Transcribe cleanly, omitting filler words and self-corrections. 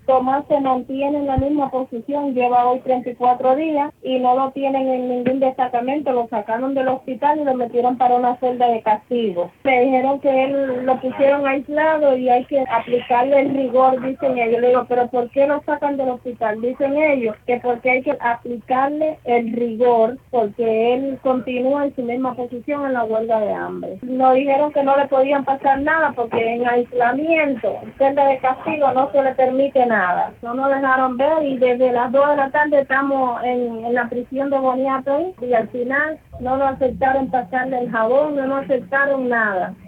Tomás se mantiene en la misma posición, lleva hoy 34 días y no lo tienen en ningún destacamento, lo sacaron del hospital y lo metieron para una celda de castigo. Me dijeron que él lo pusieron aislado y hay que aplicarle el rigor, dicen ellos. Le digo, pero ¿por qué lo sacan del hospital? Dicen ellos que porque hay que aplicarle el rigor, porque él continúa en su misma posición en la huelga de hambre. Nos dijeron que no le podían pasar nada porque en aislamiento, en celda de castigo, no se le permite nada. No nos dejaron ver y desde las 2 de la tarde estamos en la prisión de Boniato y al final no nos aceptaron pasarle el jabón, no nos aceptaron nada.